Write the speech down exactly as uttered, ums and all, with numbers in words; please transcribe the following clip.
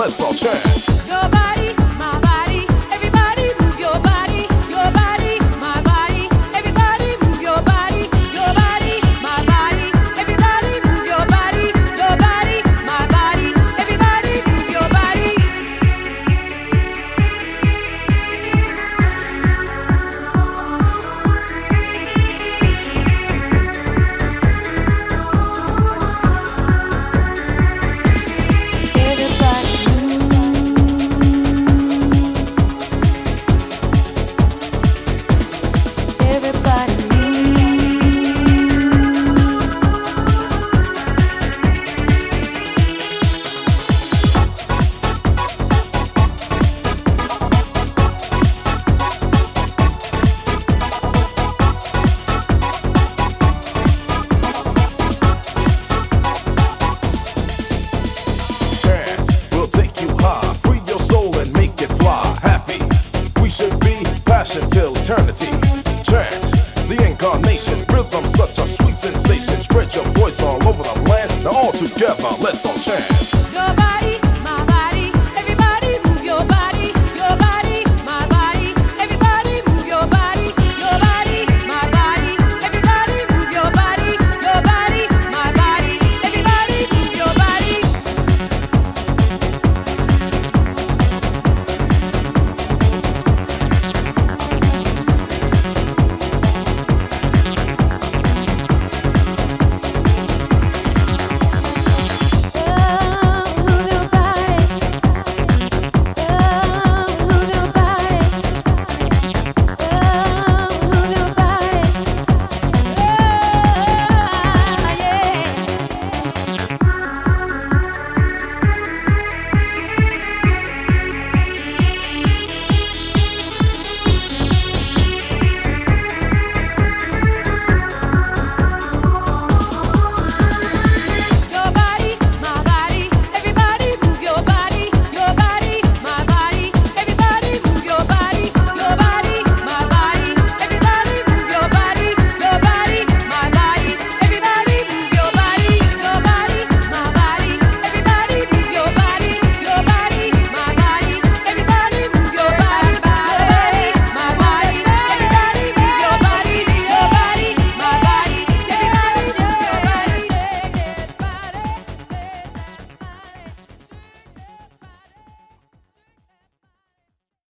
let's all chant. Your body, my body, everybody move your body. Your body, my body, everybody move your body. Your body, my body, everybody move your body. Your body, my body, everybody move your body. Till eternity, trance, the incarnation, rhythm, such a sweet sensation. Spread your voice all over the land. Now all together, let's all chant.